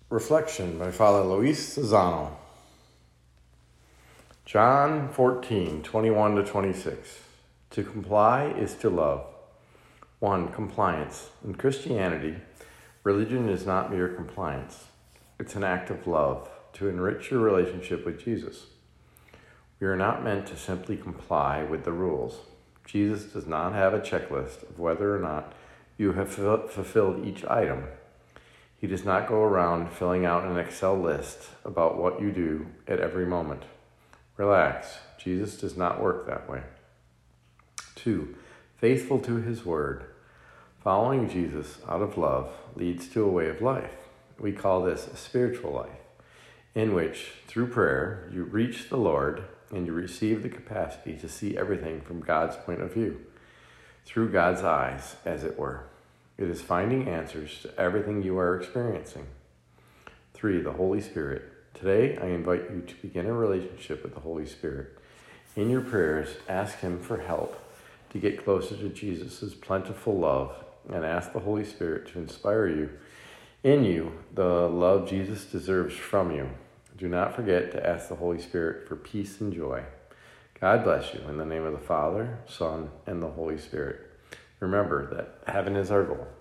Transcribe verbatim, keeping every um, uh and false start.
Reflection by Father Luis Cezano. John fourteen, twenty-one to twenty-six. To comply is to love. One, compliance. In Christianity, religion is not mere compliance. It's an act of love to enrich your relationship with Jesus. We are not meant to simply comply with the rules. Jesus does not have a checklist of whether or not you have fulfilled each item. He does not go around filling out an Excel list about what you do at every moment. Relax. Jesus does not work that way. Two, faithful to his word. Following Jesus out of love leads to a way of life. We call this a spiritual life, in which, through prayer, you reach the Lord and you receive the capacity to see everything from God's point of view, through God's eyes, as it were. It is finding answers to everything you are experiencing. Three, the Holy Spirit. Today, I invite you to begin a relationship with the Holy Spirit. In your prayers, ask him for help to get closer to Jesus' plentiful love, and ask the Holy Spirit to inspire you, in you, the love Jesus deserves from you. Do not forget to ask the Holy Spirit for peace and joy. God bless you in the name of the Father, Son, and the Holy Spirit. Remember that heaven is our goal.